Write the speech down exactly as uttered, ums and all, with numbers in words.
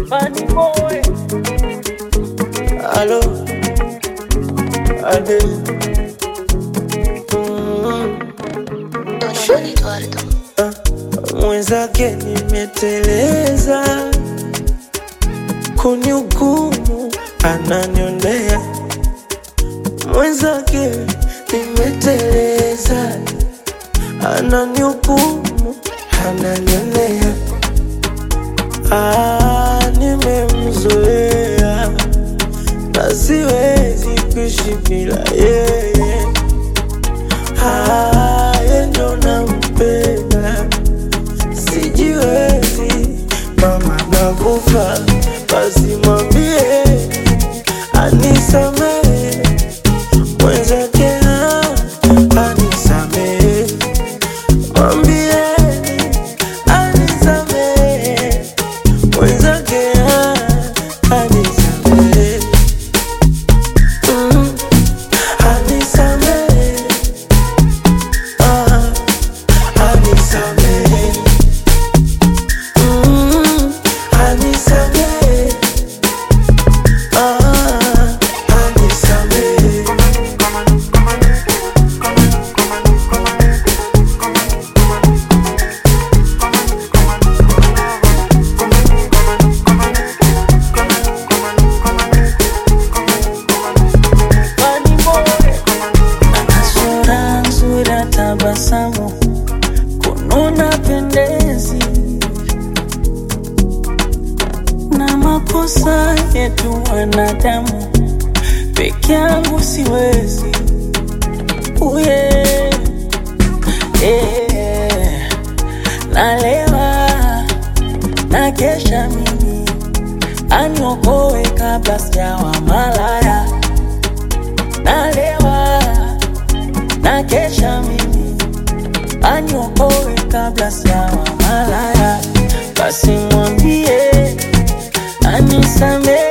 Funny boy. Allo, Ade. Mm. Don Eduardo. Ah, mwenzake nimeteleza, kunihukumu ananionea. Mwenzake nimeteleza, ananihukumu ananionea. Ah, nimemzoea na siwezi kuishi bila yeye. Ah, yeye ndo nampenda, sijiwezi mama nakufa, basi mwambie anisamehe. Mwenzake ah, anisamehe, mwambieni anisamehe. Mwenzake ah, anisamehe, mm, anisamehe, ah, anisamehe, mm, anisamehe, ah, anisamehe. Funny boy. Ana sura nzuri ya tabasamu, kununa pendezi, na makosa yetu wanadamu, peke yangu siwezi. Uye, eh, nalewa na kesha mimi, aniokoe kabla sijawa malaya. Nalewa na kesha mimi, aniokoe kabla sijawa malaya. Basi mwambie anisamehe.